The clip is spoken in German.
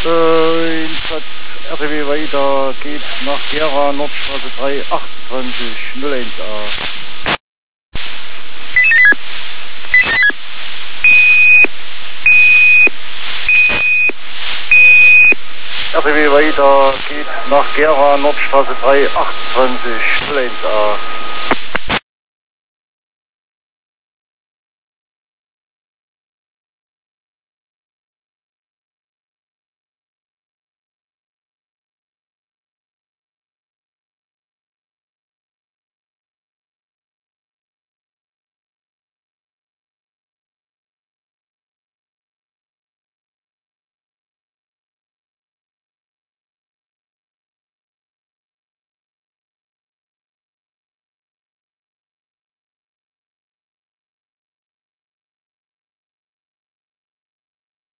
Insat RTW weiter geht nach Gera, Nordstraße 3, 28, 01A. RTW weiter geht nach Gera, Nordstraße 3, 28, 01A.